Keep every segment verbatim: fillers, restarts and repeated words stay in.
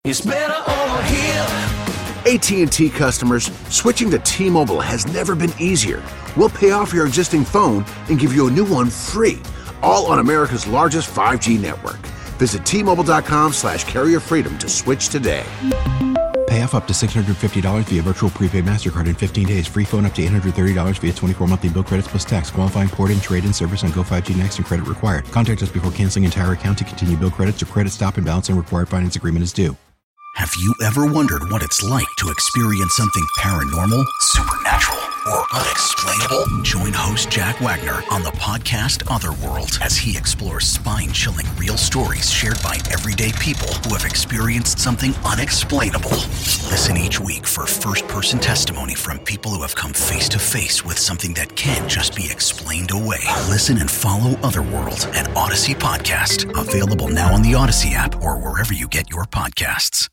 It's better over here. A T and T customers, switching to T-Mobile has never been easier. We'll pay off your existing phone and give you a new one free, all on America's largest five G network. Visit T-Mobile.com slash carrier freedom to switch today. Pay off up to six hundred fifty dollars via virtual prepaid MasterCard in fifteen days. Free phone up to eight hundred thirty dollars via twenty-four monthly bill credits plus tax. Qualifying port and trade-in service on Go five G Next and credit required. Contact us before canceling entire account to continue bill credits or credit stop and balance and required finance agreement is due. Have you ever wondered what it's like to experience something paranormal, supernatural, or unexplainable? Join host Jack Wagner on the podcast Otherworld as he explores spine-chilling real stories shared by everyday people who have experienced something unexplainable. Listen each week for first-person testimony from people who have come face-to-face with something that can't just be explained away. Listen and follow Otherworld, an Odyssey podcast. Available now on the Odyssey app or wherever you get your podcasts.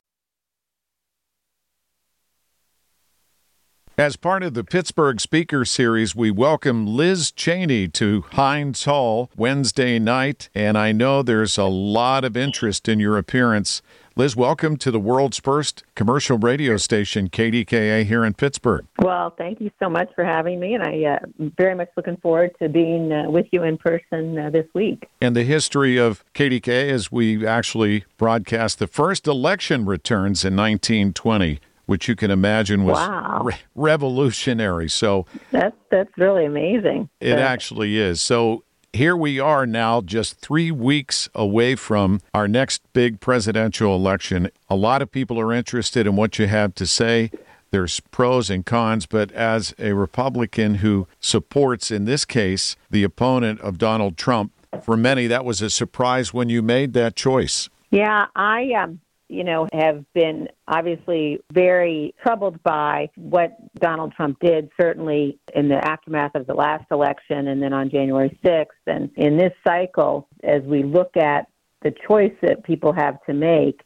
As part of the Pittsburgh Speaker Series, we welcome Liz Cheney to Heinz Hall Wednesday night, and I know there's a lot of interest in your appearance. Liz, welcome to the world's first commercial radio station, K D K A, here in Pittsburgh. Well, thank you so much for having me, and I uh, am very much looking forward to being uh, with you in person uh, this week. And the history of K D K A is we actually broadcast the first election returns in nineteen twenty. Which you can imagine was wow. re- revolutionary. So that's that's really amazing. It but. actually is. So here we are now, just three weeks away from our next big presidential election. A lot of people are interested in what you have to say. There's pros and cons, but as a Republican who supports, in this case, the opponent of Donald Trump, for many that was a surprise when you made that choice. Yeah, I um. you know, have been obviously very troubled by what Donald Trump did, certainly in the aftermath of the last election and then on January sixth. And in this cycle, as we look at the choice that people have to make,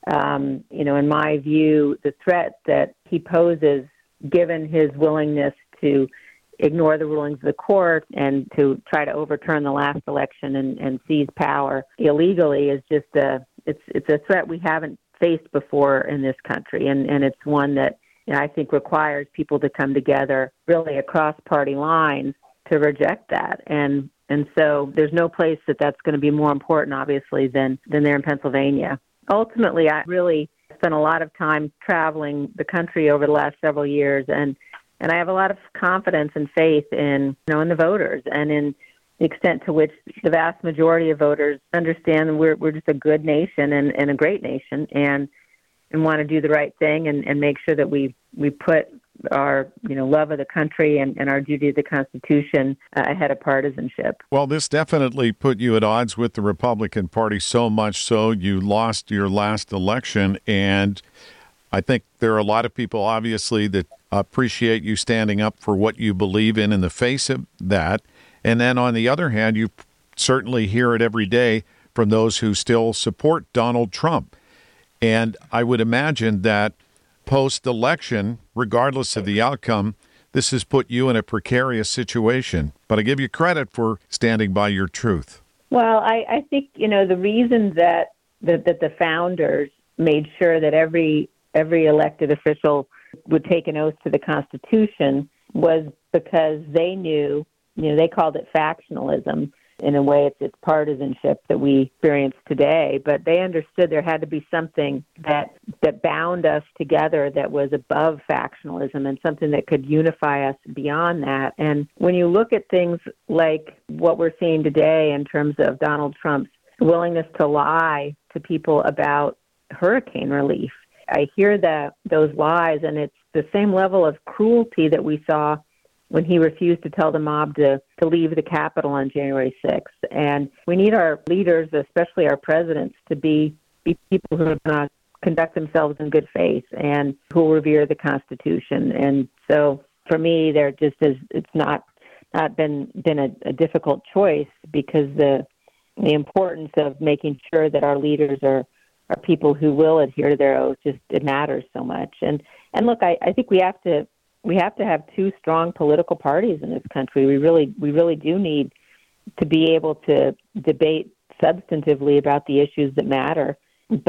um, you know, in my view, the threat that he poses, given his willingness to ignore the rulings of the court and to try to overturn the last election and, and seize power illegally, is just a It's it's a threat we haven't faced before in this country, and, and it's one that, you know, I think requires people to come together really across party lines to reject that. And and so there's no place that that's going to be more important, obviously, than, than there in Pennsylvania. Ultimately, I really spent a lot of time traveling the country over the last several years, and, and I have a lot of confidence and faith in, you know, in the voters and in the extent to which the vast majority of voters understand we're we're just a good nation and, and a great nation and and want to do the right thing and, and make sure that we, we put our, you know, love of the country and, and our duty to the Constitution uh, ahead of partisanship. Well, this definitely put you at odds with the Republican Party, so much so you lost your last election, and I think there are a lot of people, obviously, that appreciate you standing up for what you believe in in the face of that. And then on the other hand, you certainly hear it every day from those who still support Donald Trump. And I would imagine that post-election, regardless of the outcome, this has put you in a precarious situation. But I give you credit for standing by your truth. Well, I, I think, you know, the reason that, that that the founders made sure that every every elected official would take an oath to the Constitution was because they knew, you know, they called it factionalism. In a way, it's, it's partisanship that we experience today. But they understood there had to be something that that bound us together that was above factionalism and something that could unify us beyond that. And when you look at things like what we're seeing today in terms of Donald Trump's willingness to lie to people about hurricane relief, I hear the, those lies, and it's the same level of cruelty that we saw when he refused to tell the mob to, to leave the Capitol on January sixth. And we need our leaders, especially our presidents, to be, be people who are going to conduct themselves in good faith and who will revere the Constitution. And so for me, there just is, it's not not been been a, a difficult choice, because the the importance of making sure that our leaders are, are people who will adhere to their oath, just it matters so much. And and look, I, I think we have to We have to have two strong political parties in this country. We really, we really do need to be able to debate substantively about the issues that matter. But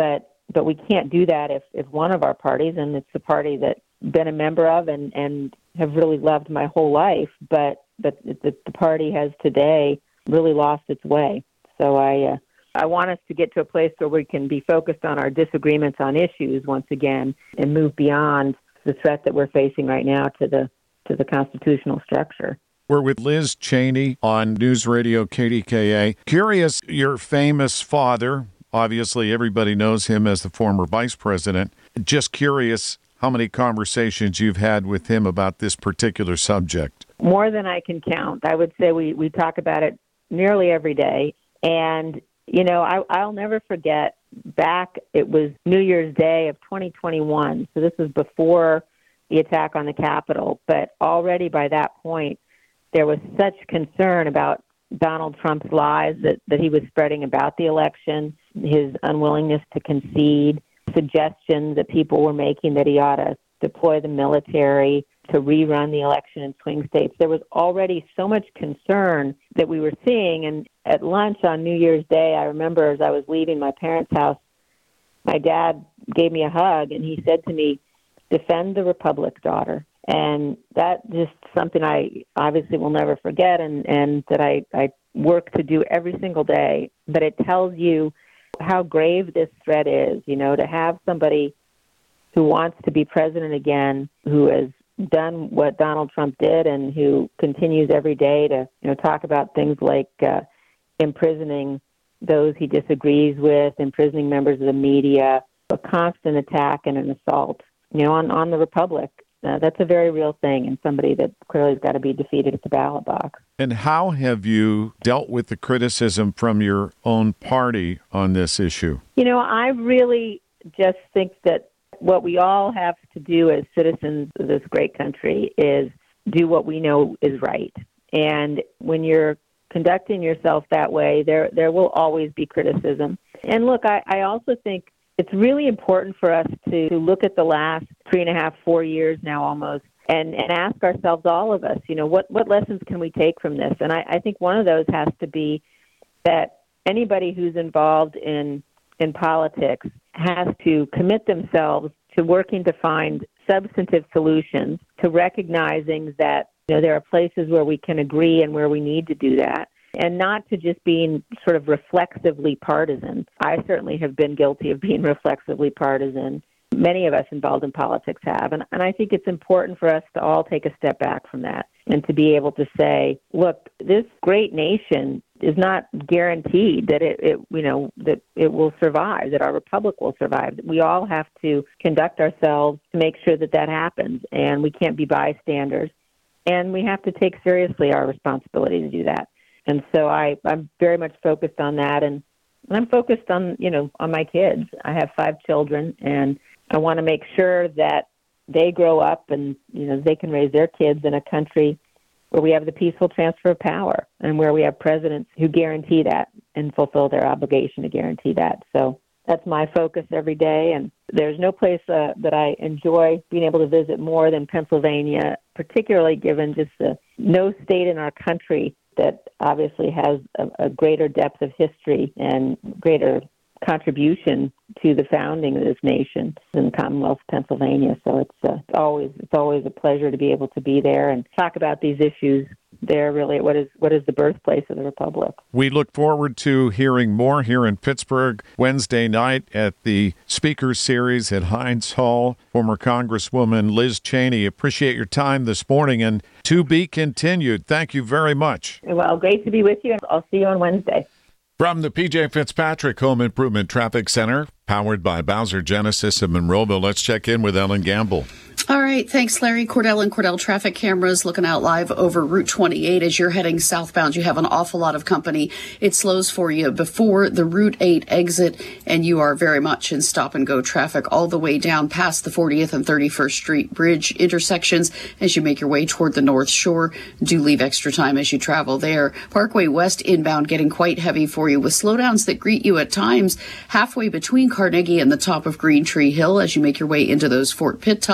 but we can't do that if, if one of our parties, and it's the party that I've been a member of and, and have really loved my whole life, but, but the, the party has today really lost its way. So I, uh, I want us to get to a place where we can be focused on our disagreements on issues once again and move beyond the threat that we're facing right now to the to the constitutional structure. We're with Liz Cheney on News Radio K D K A. Curious, your famous father, obviously everybody knows him as the former vice president. Just curious how many conversations you've had with him about this particular subject. More than I can count. I would say we, we talk about it nearly every day. And, you know, I, I'll never forget back, it was New Year's Day of twenty twenty-one. So this was before the attack on the Capitol. But already by that point, there was such concern about Donald Trump's lies that, that he was spreading about the election, his unwillingness to concede, suggestions that people were making that he ought to deploy the military to rerun the election in swing states. There was already so much concern that we were seeing. And at lunch on New Year's Day, I remember as I was leaving my parents' house, my dad gave me a hug and he said to me, "Defend the Republic, daughter." And that just something I obviously will never forget and, and that I, I work to do every single day. But it tells you how grave this threat is, you know, to have somebody who wants to be president again, who has done what Donald Trump did and who continues every day to, you know, talk about things like uh, imprisoning those he disagrees with, imprisoning members of the media, a constant attack and an assault, you know, on, on the Republic. Uh, that's a very real thing and somebody that clearly has got to be defeated at the ballot box. And how have you dealt with the criticism from your own party on this issue? You know, I really just think that what we all have to do as citizens of this great country is do what we know is right. And when you're conducting yourself that way, there there will always be criticism. And look, I, I also think it's really important for us to look at the last three and a half, four years now almost, and, and ask ourselves, all of us, you know, what, what lessons can we take from this? And I, I think one of those has to be that anybody who's involved in in politics has to commit themselves to working to find substantive solutions, to recognizing that, you know, there are places where we can agree and where we need to do that, and not to just being sort of reflexively partisan. I certainly have been guilty of being reflexively partisan. Many of us involved in politics have. And, and I think it's important for us to all take a step back from that and to be able to say, look, this great nation is not guaranteed that it, it, you know, that it will survive, that our republic will survive. We all have to conduct ourselves to make sure that that happens, and we can't be bystanders. And we have to take seriously our responsibility to do that. And so I, I'm very much focused on that, and I'm focused on, you know, on my kids. I have five children, and I want to make sure that they grow up and, you know, they can raise their kids in a country where we have the peaceful transfer of power and where we have presidents who guarantee that and fulfill their obligation to guarantee that. So that's my focus every day. And there's no place uh, that I enjoy being able to visit more than Pennsylvania, particularly given just the no state in our country that obviously has a, a greater depth of history and greater contribution to the founding of this nation in the Commonwealth of Pennsylvania. So it's, uh, it's always it's always a pleasure to be able to be there and talk about these issues there. Really, what is what is the birthplace of the Republic? We look forward to hearing more here in Pittsburgh Wednesday night at the Speakers Series at Heinz Hall. Former Congresswoman Liz Cheney, appreciate your time this morning, and to be continued. Thank you very much. Well, great to be with you. I'll see you on Wednesday. From the P J Fitzpatrick Home Improvement Traffic Center, powered by Bowser Genesis of Monroeville, let's check in with Ellen Gamble. All right. Thanks, Larry. Cordell and Cordell traffic cameras looking out live over Route twenty-eight. As you're heading southbound, you have an awful lot of company. It slows for you before the Route eight exit, and you are very much in stop-and-go traffic all the way down past the fortieth and thirty-first Street Bridge intersections as you make your way toward the North Shore. Do leave extra time as you travel there. Parkway West inbound getting quite heavy for you with slowdowns that greet you at times halfway between Carnegie and the top of Green Tree Hill as you make your way into those Fort Pitt tunnels.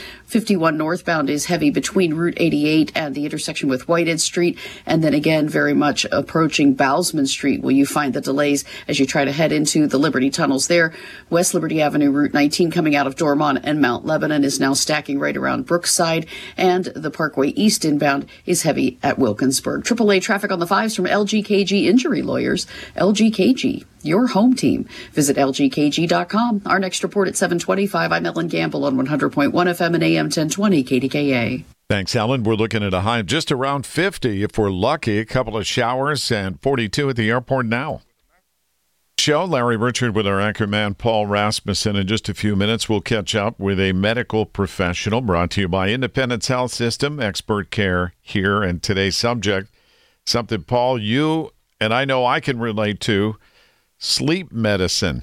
fifty-one northbound is heavy between Route eighty-eight and the intersection with Whitehead Street. And then again, very much approaching Bousman Street, where you find the delays as you try to head into the Liberty tunnels there. West Liberty Avenue, Route nineteen coming out of Dormont and Mount Lebanon is now stacking right around Brookside. And the Parkway East inbound is heavy at Wilkinsburg. triple A traffic on the fives from L G K G Injury Lawyers. L G K G, your home team. Visit L G K G dot com. Our next report at seven twenty-five. I'm Ellen Gamble on one hundred point one F M and A M ten twenty K D K A. Thanks, Ellen. We're looking at a high of just around fifty if we're lucky. A couple of showers and forty-two at the airport now. Show Larry Richert with our anchorman Paul Rasmussen. In just a few minutes, we'll catch up with a medical professional brought to you by Independence Health System, expert care here. And today's subject, something, Paul, you and I know I can relate to, sleep medicine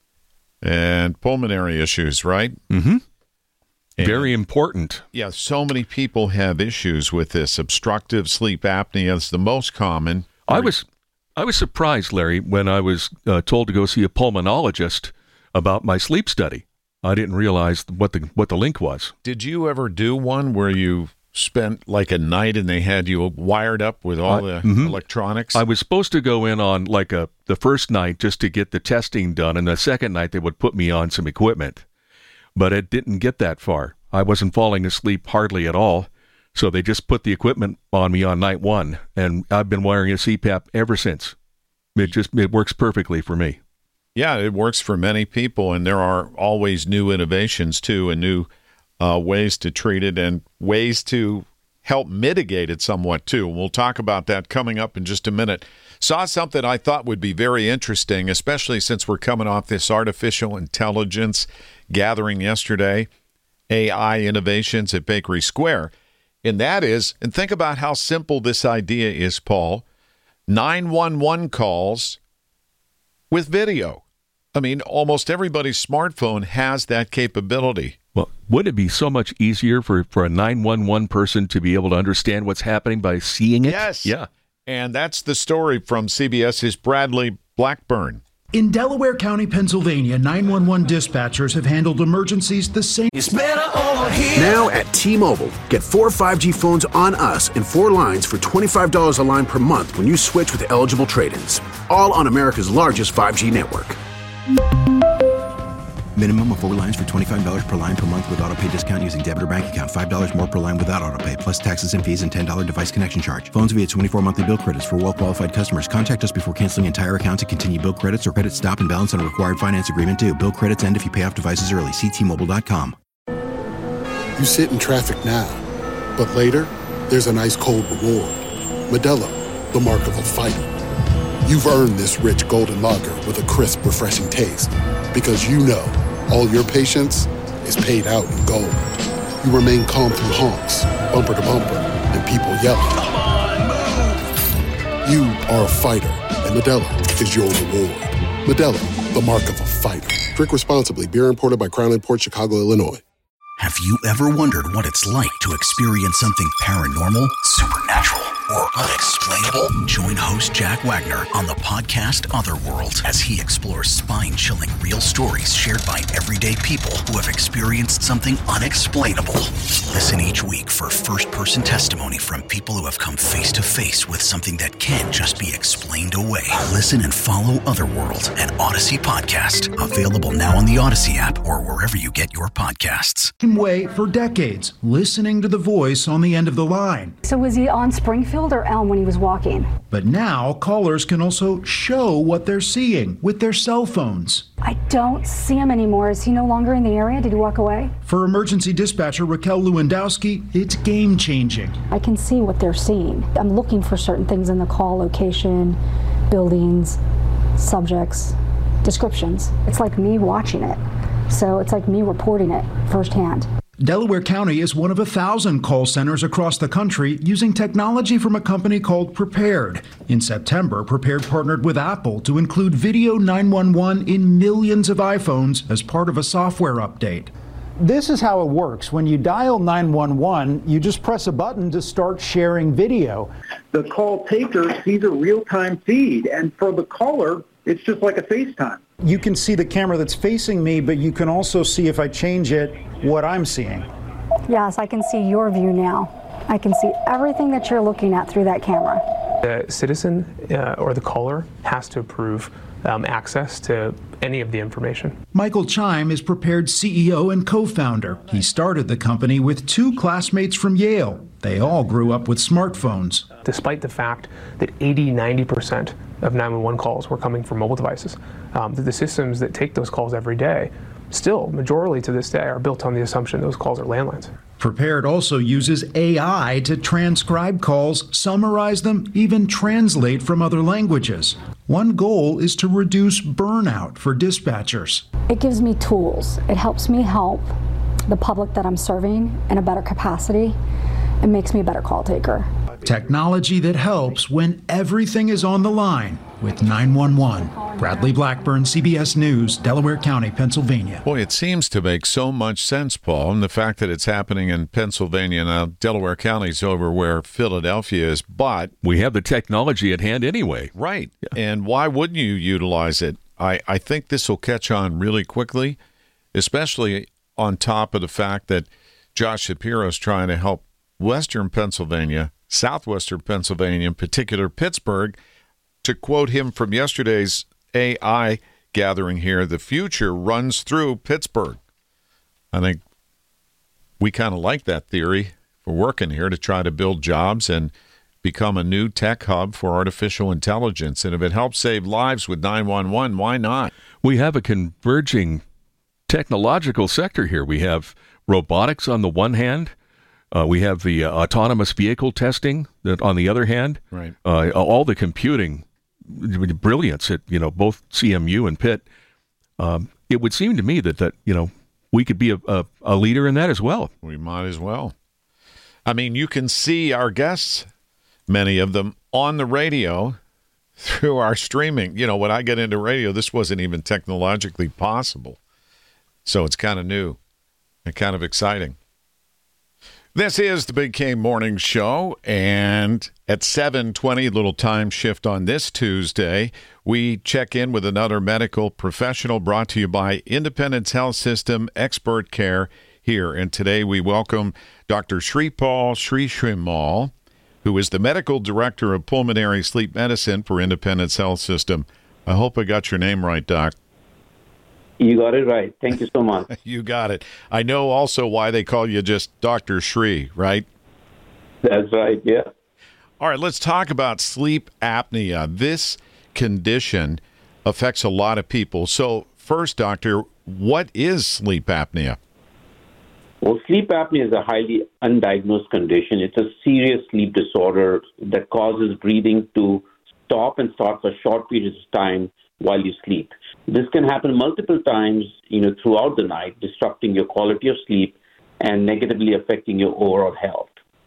and pulmonary issues, right? Mm-hmm. And, very important. Yeah, so many people have issues with this. Obstructive sleep apnea is the most common. I was I was surprised, Larry, when I was uh, told to go see a pulmonologist about my sleep study. I didn't realize what the what the link was. Did you ever do one where you spent like a night and they had you wired up with all I, the mm-hmm. electronics? I was supposed to go in on like a the first night just to get the testing done, and the second night they would put me on some equipment. But it didn't get that far. I wasn't falling asleep hardly at all. So they just put the equipment on me on night one, and I've been wearing a C PAP ever since. It just it works perfectly for me. Yeah, it works for many people, and there are always new innovations, too, and new uh, ways to treat it and ways to help mitigate it somewhat, too. We'll talk about that coming up in just a minute. Saw something I thought would be very interesting, especially since we're coming off this artificial intelligence gathering yesterday, A I innovations at Bakery Square. And that is, and think about how simple this idea is, Paul, nine one one calls with video. I mean, almost everybody's smartphone has that capability. Well, wouldn't it be so much easier for, for a nine one one person to be able to understand what's happening by seeing it? Yes. Yeah. And that's the story from CBS's Bradley Blackburn. In Delaware County, Pennsylvania, nine one one dispatchers have handled emergencies the same. It's better over here. Now at T-Mobile, get four five G phones on us and four lines for twenty-five dollars a line per month when you switch with eligible trade-ins. All on America's largest five G network. Minimum of four lines for twenty-five dollars per line per month with auto pay discount using debit or bank account. five dollars more per line without auto pay, plus taxes and fees and ten dollars device connection charge. Phones via twenty-four monthly bill credits for well-qualified customers. Contact us before canceling entire account to continue bill credits or credit stop and balance on a required finance agreement due. Bill credits end if you pay off devices early. See T Mobile dot com. You sit in traffic now, but later, there's an ice-cold reward. Modelo, the mark of a fighter. You've earned this rich golden lager with a crisp, refreshing taste. Because you know, all your patience is paid out in gold. You remain calm through honks, bumper to bumper, and people yelling. Come on, move. You are a fighter, and Modelo is your reward. Modelo, the mark of a fighter. Drink responsibly. Beer imported by Crown Imports, Chicago, Illinois. Have you ever wondered what it's like to experience something paranormal, supernatural, or unexplainable? Join host Jack Wagner on the podcast Otherworld as he explores spine-chilling real stories shared by everyday people who have experienced something unexplainable. Listen each week for first-person testimony from people who have come face-to-face with something that can't just be explained away. Listen and follow Otherworld, an Odyssey podcast, available now on the Odyssey app or wherever you get your podcasts. Way for decades, listening to the voice on the end of the line. So was he on Springfield or Elm when he was walking? But now callers can also show what they're seeing with their cell phones. I don't see him anymore. Is he no longer in the area? Did he walk away? For emergency dispatcher Raquel Lewandowski, it's game-changing. I can see what they're seeing. I'm looking for certain things in the call: location, buildings, subjects, descriptions. It's like me watching it. So it's like me reporting it firsthand. Delaware County is one of a thousand call centers across the country using technology from a company called Prepared. In September, Prepared partnered with Apple to include Video nine one one in millions of iPhones as part of a software update. This is how it works. When you dial nine one one, you just press a button to start sharing video. The call taker sees a real-time feed, and for the caller, it's just like a FaceTime. You can see the camera that's facing me, but you can also see, if I change it, what I'm seeing. Yes, I can see your view now. I can see everything that you're looking at through that camera. The citizen uh, or the caller has to approve um, access to any of the information. Michael Chime is Prepared's C E O and co-founder. He started the company with two classmates from Yale. They all grew up with smartphones. Despite the fact that eighty, ninety percent of nine one one calls were coming from mobile devices, um, the systems that take those calls every day, still, majority to this day, are built on the assumption those calls are landlines. Prepared also uses A I to transcribe calls, summarize them, even translate from other languages. One goal is to reduce burnout for dispatchers. It gives me tools. It helps me help the public that I'm serving in a better capacity. It makes me a better call taker. Technology that helps when everything is on the line with nine one one. Bradley Blackburn, C B S News, Delaware County, Pennsylvania. Boy, it seems to make so much sense, Paul, and the fact that it's happening in Pennsylvania now. Delaware County's over where Philadelphia is, but we have the technology at hand anyway. Right. Yeah. And why wouldn't you utilize it? I, I think this will catch on really quickly, especially on top of the fact that Josh Shapiro is trying to help Western Pennsylvania, Southwestern Pennsylvania, in particular Pittsburgh. To quote him from yesterday's A I gathering here, the future runs through Pittsburgh. I think we kind of like that theory for working here to try to build jobs and become a new tech hub for artificial intelligence. And if it helps save lives with nine one one, why not? We have a converging technological sector here. We have robotics on the one hand. Uh, we have the uh, autonomous vehicle testing that on the other hand. Right. Uh, all the computing brilliance at, you know, both C M U and Pitt. Um, it would seem to me that, that you know, we could be a, a, a leader in that as well. We might as well. I mean, you can see our guests, many of them, on the radio through our streaming. You know, when I get into radio, this wasn't even technologically possible. So it's kind of new and kind of exciting. This is the Big K Morning Show, and at seven twenty, a little time shift on this Tuesday, we check in with another medical professional brought to you by Independence Health System Expert Care here. And today we welcome Doctor Shripal Srisrimal, who is the Medical Director of Pulmonary Sleep Medicine for Independence Health System. I hope I got your name right, Doc. You got it right. Thank you so much. You got it. I know also why they call you just Doctor Shri, right? That's right, yeah. All right, let's talk about sleep apnea. This condition affects a lot of people. So first, doctor, what is sleep apnea? Well, sleep apnea is a highly undiagnosed condition. It's a serious sleep disorder that causes breathing to stop and start for short periods of time while you sleep. This can happen multiple times, you know, throughout the night, disrupting your quality of sleep and negatively affecting your overall health.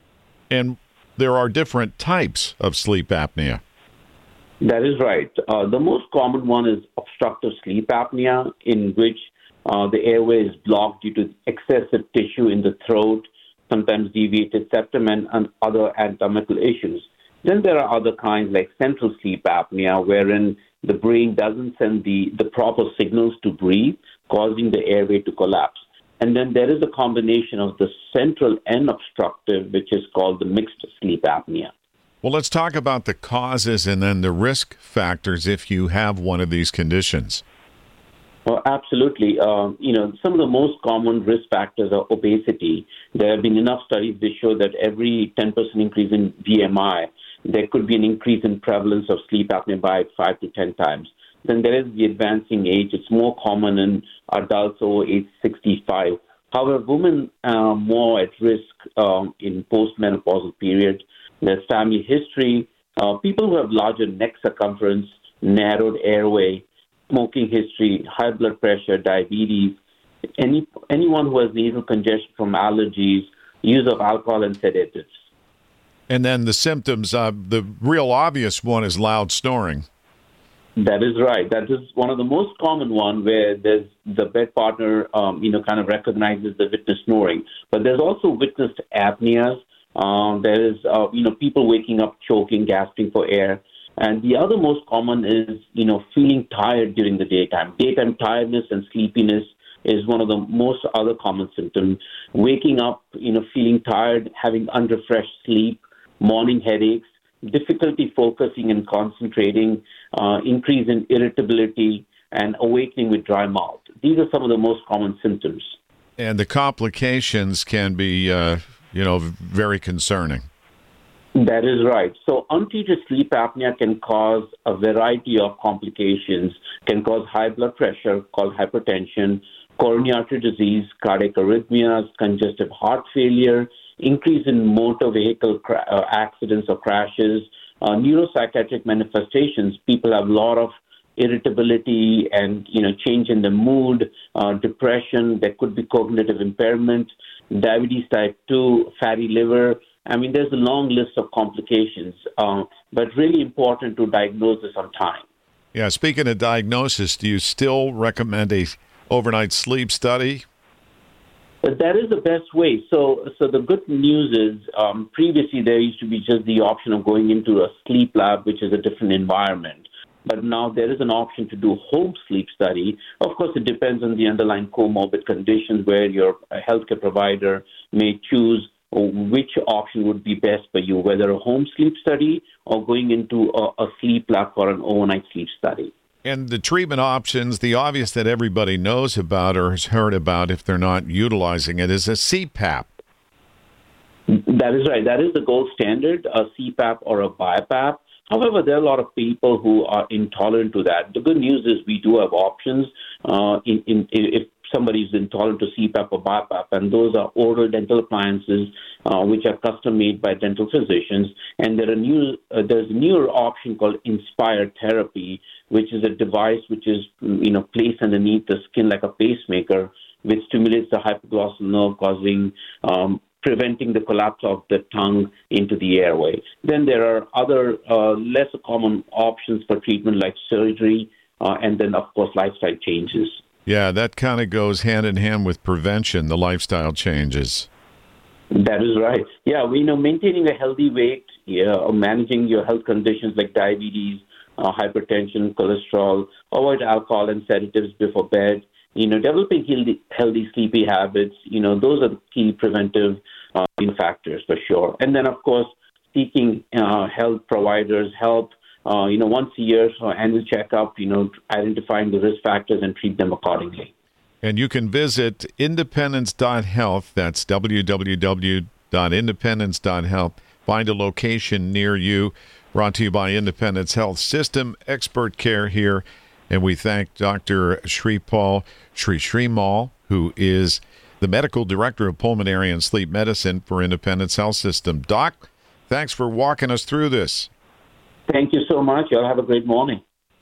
And there are different types of sleep apnea. That is right. Uh, the most common one is obstructive sleep apnea, in which uh, the airway is blocked due to excessive tissue in the throat, sometimes deviated septum, and, and other anatomical issues. Then there are other kinds like central sleep apnea, wherein the brain doesn't send the, the proper signals to breathe, causing the airway to collapse. And then there is a combination of the central and obstructive, which is called the mixed sleep apnea. Well, let's talk about the causes and then the risk factors if you have one of these conditions. Well, absolutely. Um, you know, some of the most common risk factors are obesity. There have been enough studies that show that every ten percent increase in B M I, there could be an increase in prevalence of sleep apnea by five to ten times. Then there is the advancing age. It's more common in adults over age sixty-five. However, women are more at risk um, in postmenopausal period. There's family history, uh, people who have larger neck circumference, narrowed airway, smoking history, high blood pressure, diabetes, any anyone who has nasal congestion from allergies, use of alcohol and sedatives. And then the symptoms, uh, the real obvious one is loud snoring. That is right. That is one of the most common one where there's the bed partner, um, you know, kind of recognizes the witness snoring. But there's also witnessed apneas. Um, there is, uh, you know, people waking up choking, gasping for air. And the other most common is, you know, feeling tired during the daytime. Daytime tiredness and sleepiness is one of the most other common symptoms. Waking up, you know, feeling tired, having unrefreshed sleep, morning headaches, difficulty focusing and concentrating, uh, increase in irritability, and awakening with dry mouth. These are some of the most common symptoms. And the complications can be, uh, you know, very concerning. That is right. So untreated sleep apnea can cause a variety of complications, can cause high blood pressure called hypertension, coronary artery disease, cardiac arrhythmias, congestive heart failure, increase in motor vehicle cra- uh, accidents or crashes, uh, neuropsychiatric manifestations. People have a lot of irritability and, you know, change in the mood, uh, depression. There could be cognitive impairment, diabetes type two, fatty liver. I mean, there's a long list of complications, uh, but really important to diagnose this on time. Yeah, speaking of diagnosis, do you still recommend a overnight sleep study? But that is the best way. So, so the good news is um, previously there used to be just the option of going into a sleep lab, which is a different environment. But now there is an option to do a home sleep study. Of course, it depends on the underlying comorbid conditions where your healthcare provider may choose which option would be best for you, whether a home sleep study or going into a, a sleep lab for an overnight sleep study. And the treatment options, the obvious that everybody knows about or has heard about if they're not utilizing it, is a C PAP. That is right. That is the gold standard, a C PAP or a BiPAP. However, there are a lot of people who are intolerant to that. The good news is we do have options uh, in, in, if somebody is intolerant to C PAP or BiPAP, and those are oral dental appliances uh, which are custom made by dental physicians. And there are new, uh, there's a newer option called Inspire Therapy, which is a device which is, you know, placed underneath the skin like a pacemaker, which stimulates the hypoglossal nerve, causing um, preventing the collapse of the tongue into the airway. Then there are other uh, less common options for treatment like surgery, uh, and then, of course, lifestyle changes. Yeah, that kind of goes hand in hand with prevention, the lifestyle changes. That is right. Yeah, we know maintaining a healthy weight, yeah, or managing your health conditions like diabetes, uh, hypertension, cholesterol, avoid alcohol and sedatives before bed, you know, developing healthy, healthy sleepy habits, you know, those are the key preventive uh, factors for sure. And then, of course, seeking uh, health providers' help, uh, you know, once a year, so annual checkup, you know, identifying the risk factors and treat them accordingly. And you can visit independence dot health. That's w w w dot independence dot health. Find a location near you. Brought to you by Independence Health System, expert care here. And we thank Doctor Shripal Sri Srimal, who is the Medical Director of Pulmonary and Sleep Medicine for Independence Health System. Doc, thanks for walking us through this. Thank you so much. Y'all have a great morning.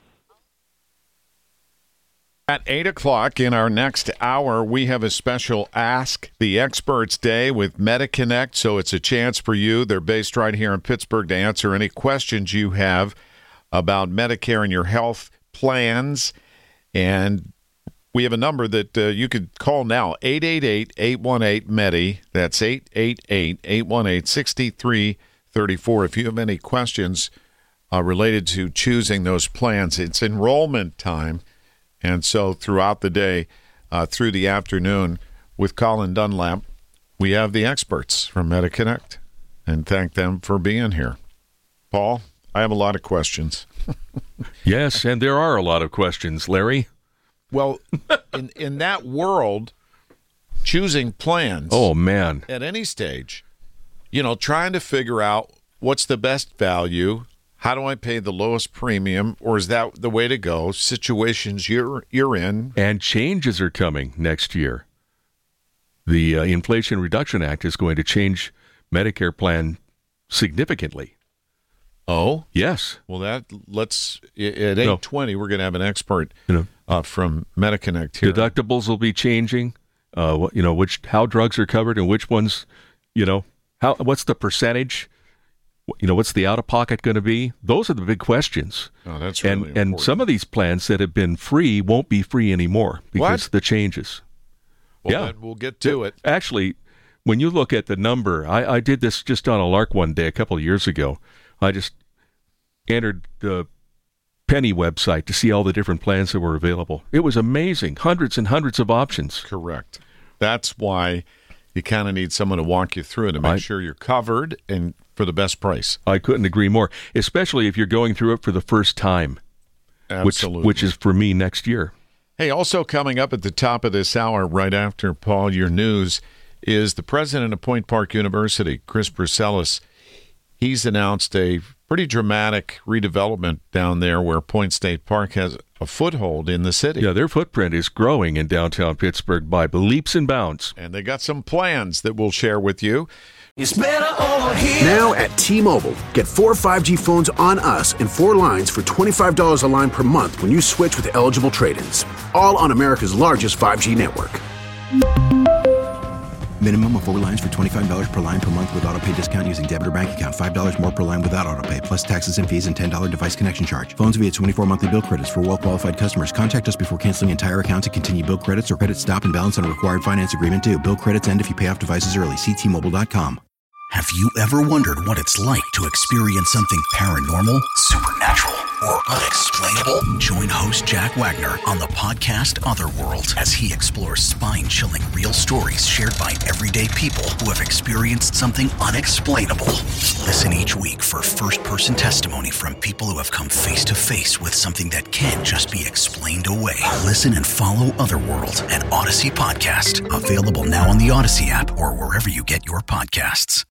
At eight o'clock in our next hour, we have a special Ask the Experts Day with MediConnect, so it's a chance for you. They're based right here in Pittsburgh to answer any questions you have about Medicare and your health plans. And we have a number that uh, you could call now, eight eight eight, eight one eight, M E D I. That's eight eight eight, eight one eight, six three three four. If you have any questions uh, related to choosing those plans, it's enrollment time. And so throughout the day, uh, through the afternoon, with Colin Dunlap, we have the experts from MediConnect, and thank them for being here. Paul, I have a lot of questions. Yes, and there are a lot of questions, Larry. Well, in, in that world, choosing plans oh man, at any stage, you know, trying to figure out what's the best value. How do I pay the lowest premium, or is that the way to go? Situations you're you're in. And changes are coming next year. The uh, Inflation Reduction Act is going to change Medicare plan significantly. Oh? Yes. Well, that let's at eight twenty, no. We're going to have an expert you know, uh, from MediConnect here. Deductibles will be changing. Uh, you know, which how drugs are covered and which ones, you know, how what's the percentage? You know, what's the out-of-pocket going to be? Those are the big questions. Oh, that's really and, important. And some of these plans that have been free won't be free anymore because what? of the changes. Well, yeah. then we'll get to it. Actually, when you look at the number, I, I did this just on a lark one day a couple of years ago. I just entered the Penny website to see all the different plans that were available. It was amazing. Hundreds and hundreds of options. Correct. That's why you kind of need someone to walk you through it to make I, sure you're covered and for the best price. I couldn't agree more, especially if you're going through it for the first time. Absolutely. Which, which is for me next year. Hey, also coming up at the top of this hour, right after, Paul, your news, is the president of Point Park University, Chris Bruselis. He's announced a pretty dramatic redevelopment down there where Point State Park has a foothold in the city. Yeah, their footprint is growing in downtown Pittsburgh by leaps and bounds. And they got some plans that we'll share with you. It's better over here. Now at T-Mobile, get four five G phones on us and four lines for twenty-five dollars a line per month when you switch with eligible trade-ins. All on America's largest five G network. Minimum of four lines for twenty-five dollars per line per month with autopay discount using debit or bank account. five dollars more per line without autopay, plus taxes and fees and ten dollars device connection charge. Phones via twenty-four monthly bill credits for well-qualified customers. Contact us before canceling entire account to continue bill credits or credit stop and balance on a required finance agreement due. Bill credits end if you pay off devices early. See T Mobile dot com. Have you ever wondered what it's like to experience something paranormal, supernatural, or unexplainable? Join host Jack Wagner on the podcast Otherworld as he explores spine-chilling real stories shared by everyday people who have experienced something unexplainable. Listen each week for first-person testimony from people who have come face-to-face with something that can't just be explained away. Listen and follow Otherworld, an Odyssey podcast. Available now on the Odyssey app or wherever you get your podcasts.